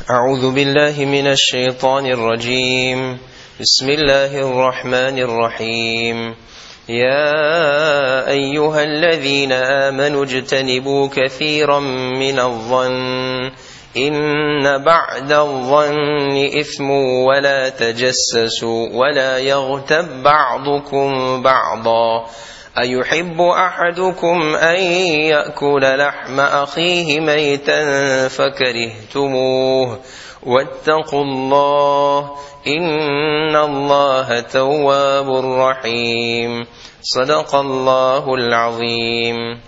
أعوذ بالله من الشيطان الرجيم بسم الله الرحمن الرحيم يا أيها الذين آمنوا اجتنبوا كثيرا من الظن إن بعد الظن إثم ولا تجسسوا ولا يغتب بعضكم بعضا أيحب أحدكم أن يأكل لحم أخيه ميتا فكرهتموه واتقوا الله إن الله تواب رحيم صدق الله العظيم.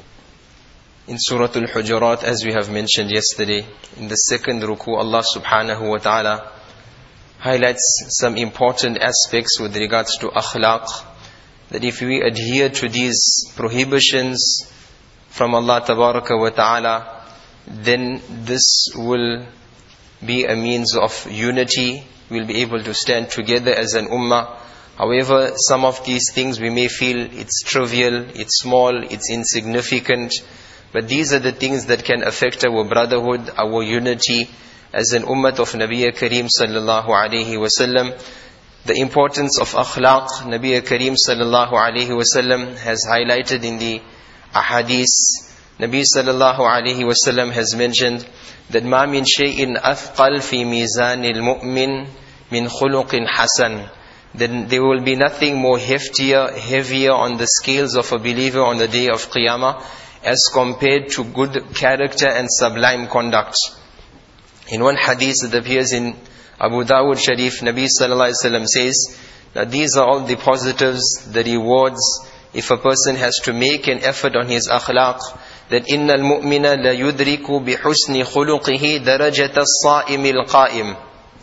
In Surah Al-Hujurat, as we have mentioned yesterday, in the second ruku, Allah subhanahu wa ta'ala highlights some important aspects with regards to akhlaq, that if we adhere to these prohibitions from Allah tabaraka wa ta'ala, then this will be a means of unity. We'll be able to stand together as an ummah. However, some of these things we may feel it's trivial, it's small, it's insignificant, but these are the things that can affect our brotherhood, our unity as an ummah of Nabi Kareem sallallahu alayhi wa sallam. The importance of akhlaq, Nabi Kareem sallallahu alayhi wa sallam has highlighted in the ahadith. Nabi sallallahu alayhi wa sallam has mentioned that مَا مِن شَيْءٍ أَثْقَلْ فِي مِيزَانِ الْمُؤْمِنِ مِنْ خُلُقٍ حَسَنٍ. Then there will be nothing more heavier on the scales of a believer on the day of Qiyamah as compared to good character and sublime conduct. In one hadith that appears in Abu Dawud Sharif, Nabi sallallahu alaihi wasallam says that these are all the positives, the rewards, if a person has to make an effort on his akhlaq, that إِنَّ الْمُؤْمِنَ لَيُدْرِكُ بِحُسْنِ خُلُقِهِ دَرَجَةَ الصَّائِمِ الْقَائِمِ.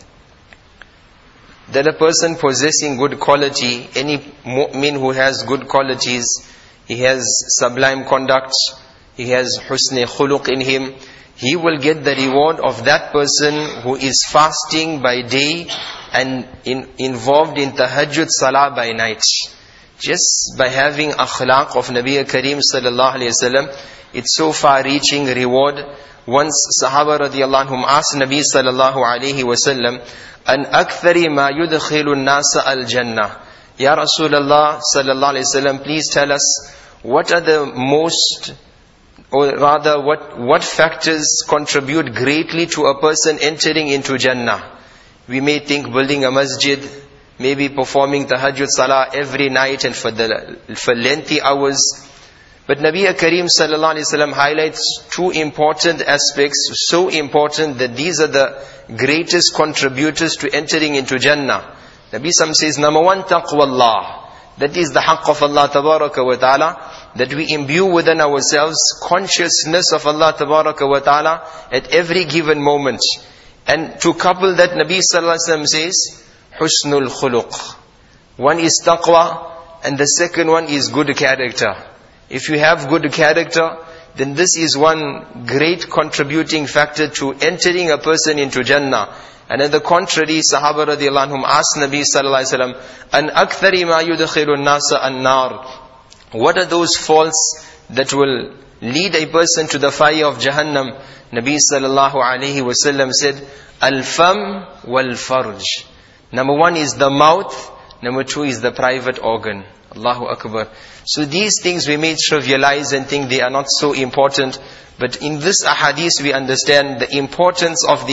That a person possessing good quality, any mu'min who has good qualities, he has sublime conduct, he has husn khuluq in him, he will get the reward of that person who is fasting by day and involved in tahajjud salah by night. Just by having akhlaq of Nabi Kareem sallallahu alayhi wasallam, it's so far-reaching reward. Once Sahaba radiyallahu anhum asked Nabi sallallahu alayhi wasallam, an akthari ma yudkhilu an-nasa al-jannah. Ya Rasulullah sallallahu alayhi wasallam, please tell us, what are the most, or rather what factors contribute greatly to a person entering into Jannah? We may think building a masjid, maybe performing tahajjud salah every night and for lengthy hours. But Nabi Kareem sallallahu alaihi wasallam highlights two important aspects, so important that these are the greatest contributors to entering into Jannah. Nabi Sam says, number one, taqwallah. That is the haqq of Allah tabaraka wa ta'ala, that we imbue within ourselves consciousness of Allah tabaraka wa ta'ala at every given moment. And to couple that, Nabi sallallahu alaihi wasallam says, husnul khuluq. One is taqwa, and the second one is good character. If you have good character, then this is one great contributing factor to entering a person into Jannah. And on the contrary, Sahaba radiyallahu anhum asked Nabi sallallahu alaihi wasallam, an akthari ma yudkhilu an-nasa an-nar. What are those faults that will lead a person to the fire of Jahannam? Nabi sallallahu alaihi wasallam said, al-fam wal-farj. Number one is the mouth, number two is the private organ. Allahu Akbar. So these things we may trivialize and think they are not so important, but in this ahadith we understand the importance of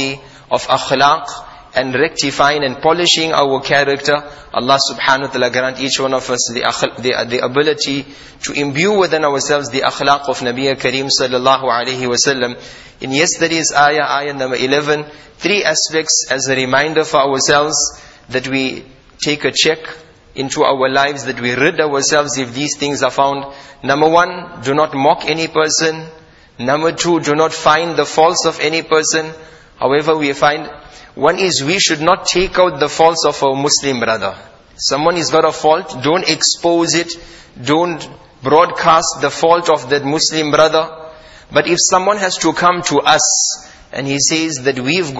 akhlaq and rectifying and polishing our character. Allah subhanahu wa ta'ala grant each one of us the ability to imbue within ourselves the akhlaq of Nabi Kareem sallallahu alayhi wa sallam. In yesterday's ayah number 11, three aspects as a reminder for ourselves, that we take a check into our lives, that we rid ourselves if these things are found. Number one, do not mock any person. Number two, do not find the faults of any person. However, we find, one is we should not take out the faults of a Muslim brother. Someone has got a fault, don't expose it, don't broadcast the fault of that Muslim brother. But if someone has to come to us and he says that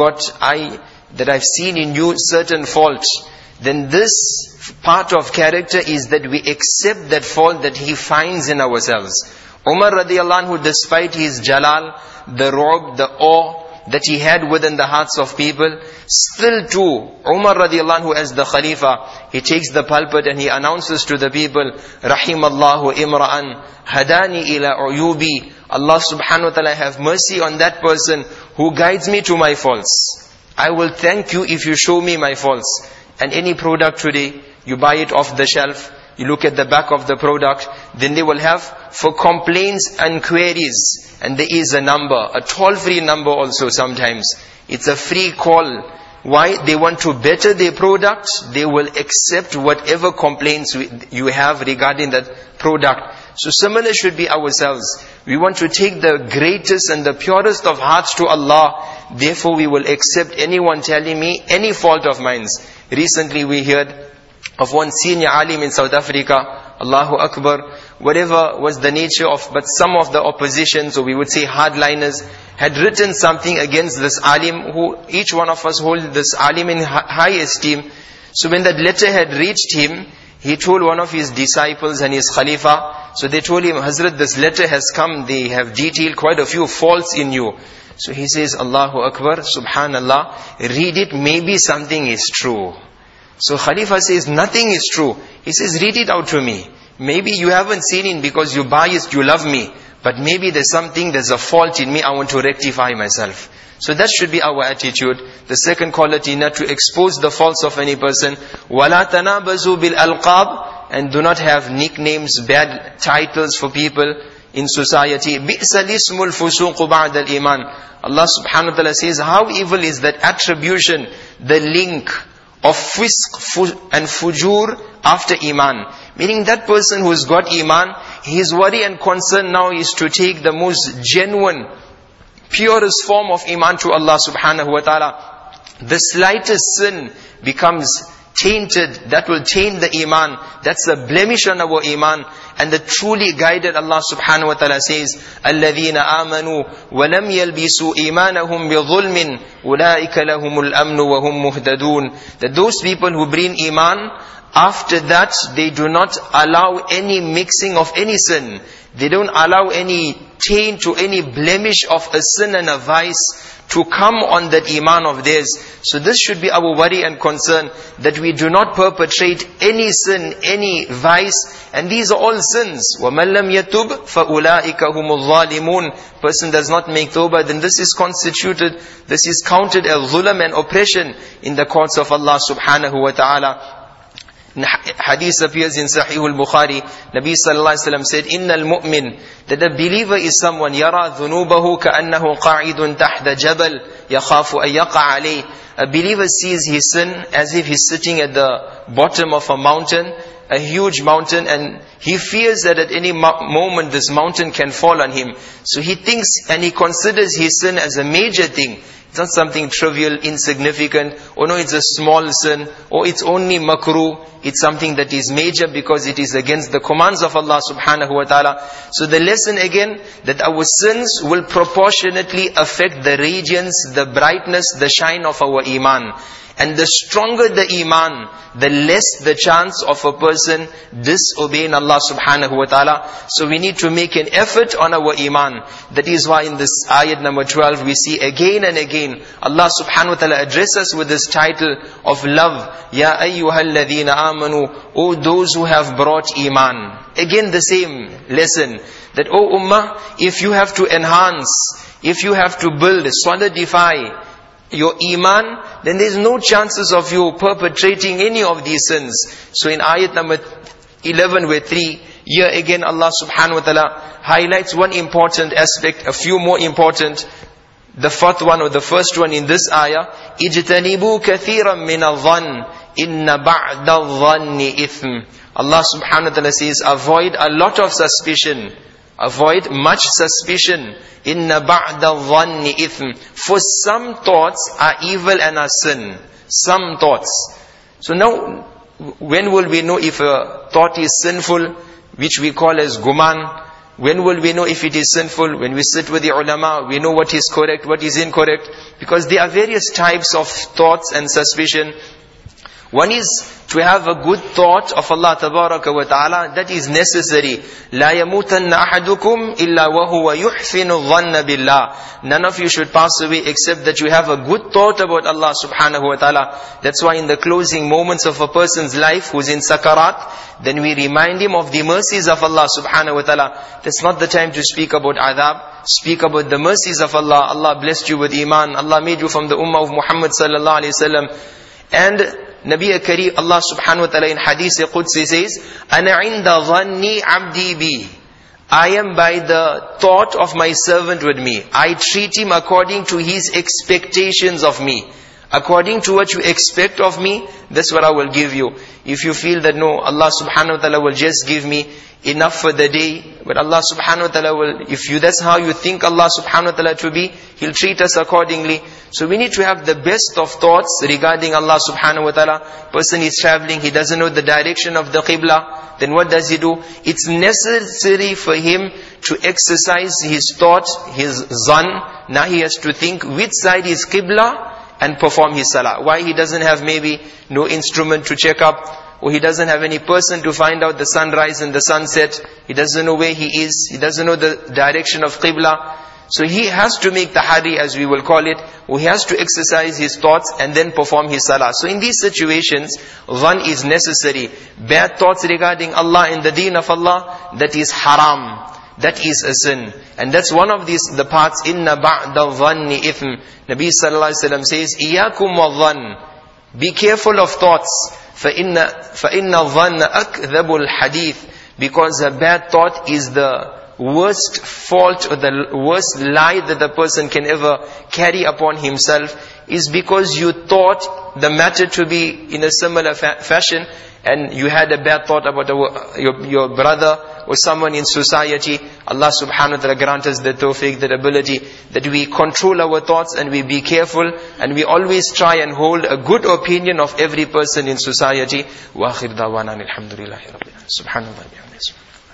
I've seen in you certain fault, then this part of character is that we accept that fault that he finds in ourselves. Umar radiyallahu anhu, despite his jalal, the robe, the awe, that he had within the hearts of people. Still too, Umar radiallahu anhu as the Khalifa, he takes the pulpit and he announces to the people, Rahimallahu imra'an hadani ila uyubi. Allah subhanahu wa ta'ala have mercy on that person who guides me to my faults. I will thank you if you show me my faults. And any product today, you buy it off the shelf, you look at the back of the product, then they will have for complaints and queries. And there is a number, a toll-free number also sometimes. It's a free call. Why? They want to better their product. They will accept whatever complaints you have regarding that product. So similar should be ourselves. We want to take the greatest and the purest of hearts to Allah. Therefore we will accept anyone telling me any fault of mine. Recently we heard of one senior alim in South Africa, Allahu Akbar, whatever was the nature of, but some of the opposition, so we would say hardliners, had written something against this alim, who each one of us hold this alim in high esteem. So when that letter had reached him, he told one of his disciples and his Khalifa, so they told him, Hazrat, this letter has come, they have detailed quite a few faults in you. So he says, Allahu Akbar, Subhanallah, read it, maybe something is true. So Khalifa says, nothing is true. He says, read it out to me. Maybe you haven't seen it because you're biased, you love me. But maybe there's a fault in me, I want to rectify myself. So that should be our attitude. The second quality, not to expose the faults of any person. وَلَا تَنَابَزُوا بِالْأَلْقَابِ. And do not have nicknames, bad titles for people in society. بِئْسَ الِاسْمُ الْفُسُوقُ بَعْدَ الْإِيمَانِ. Allah subhanahu wa ta'ala says, how evil is that attribution, the link of fisq and fujur after iman. Meaning that person who's got iman, his worry and concern now is to take the most genuine, purest form of iman to Allah subhanahu wa ta'ala. The slightest sin becomes tainted, that will taint the iman. That's a blemish on our iman. And the truly guided, Allah subhanahu wa ta'ala says, الَّذِينَ آمَنُوا وَلَمْ يَلْبِسُوا إِيمَانَهُمْ بِظُلْمٍ أُولَٰئِكَ لَهُمُ الْأَمْنُ وَهُمْ مُهْتَدُونَ. That those people who bring iman, after that they do not allow any mixing of any sin. They don't allow any taint to any blemish of a sin and a vice to come on that iman of theirs. So this should be our worry and concern, that we do not perpetrate any sin, any vice, and these are all sins. وَمَنْ لَمْ يَتُبْ فَأُولَٰئِكَ هُمُ الظَّالِمُونَ. Person does not make tawbah, then this is counted as zulm and oppression in the courts of Allah subhanahu wa ta'ala. Hadith appears in Sahih al-Bukhari. Nabi sallallahu alaihi wasallam said, "Innal mu'min," that the believer is someone, yara dhunubahu ka'annahu qa'idun tahta jabal yakhafu an yaqa alayh. A believer sees his sin as if he's sitting at the bottom of a mountain, a huge mountain, and he fears that at any moment this mountain can fall on him. So he thinks and he considers his sin as a major thing. It's not something trivial, insignificant, or no, it's a small sin, or it's only makruh. It's something that is major because it is against the commands of Allah subhanahu wa ta'ala. So the lesson again, that our sins will proportionately affect the radiance, the brightness, the shine of our iman. And the stronger the iman, the less the chance of a person disobeying Allah subhanahu wa ta'ala. So we need to make an effort on our iman. That is why in this ayat number 12 we see again and again Allah subhanahu wa ta'ala address us with this title of love. Ya ayyuhalladhina amanu, O those who have brought iman. Again the same lesson, that O ummah, if you have to enhance, if you have to build, solidify your iman, then there is no chances of you perpetrating any of these sins. So in ayat number 11 with 3, here again Allah subhanahu wa ta'ala highlights one important aspect, a few more important. The fourth one, or the first one in this ayah, اجتنبوا كثيرا من الظن إن بعد الظن إثم. Allah subhanahu wa ta'ala says, avoid a lot of suspicion. Avoid much suspicion. Inna ba'da dhanni ithm. For some thoughts are evil and are sin. Some thoughts. So now, when will we know if a thought is sinful, which we call as guman? When will we know if it is sinful? When we sit with the ulama, we know what is correct, what is incorrect. Because there are various types of thoughts and suspicion. One is to have a good thought of Allah Tabaraka wa Ta'ala. That is necessary. لا يموتن أحدكم إلا وهو يحسن الظن بالله. None of you should pass away except that you have a good thought about Allah Subhanahu wa Ta'ala. That's why in the closing moments of a person's life who's in sakarat, then we remind him of the mercies of Allah Subhanahu wa Ta'ala. That's not the time to speak about adab. Speak about the mercies of Allah. Allah blessed you with iman. Allah made you from the ummah of Muhammad sallallahu alayhi wasallam. And Nabi Kareem, Allah subhanahu wa ta'ala in Hadith Qudsi says, أَنَا عِنْدَ ظَنِّي عَبْدِي بِي. I am by the thought of my servant with me. I treat him according to his expectations of me. According to what you expect of me, that's what I will give you. If you feel that no, Allah subhanahu wa ta'ala will just give me enough for the day, but Allah subhanahu wa ta'ala will, that's how you think Allah subhanahu wa ta'ala to be, He'll treat us accordingly. So we need to have the best of thoughts regarding Allah subhanahu wa ta'ala. Person is traveling, he doesn't know the direction of the qibla, then what does he do? It's necessary for him to exercise his thought, his zan. Now he has to think which side is qibla and perform his salah. Why? He doesn't have maybe no instrument to check up, or he doesn't have any person to find out the sunrise and the sunset. He doesn't know where he is. He doesn't know the direction of qibla. So he has to make tahari, as we will call it, or he has to exercise his thoughts and then perform his salah. So in these situations, dhan is necessary. Bad thoughts regarding Allah and the deen of Allah, that is haram. That is a sin. And that's one of the parts, inna ba'da dhanni ithm. Nabi sallallahu alaihi wasallam says, iyakum wa dhann. Be careful of thoughts. فَإِنَّ الظَّنَّ أَكْذَبُ الْحَدِيثِ. Because a bad thought is the worst fault or the worst lie that the person can ever carry upon himself, is because you thought the matter to be in a similar fashion, and you had a bad thought about your brother or someone in society. Allah subhanahu wa ta'ala grant us the tawfiq, that ability, that we control our thoughts and we be careful, and we always try and hold a good opinion of every person in society. Wa akhir da'wana alhamdulillahi rabbil alamin. Subhanallah wa bihamdihi.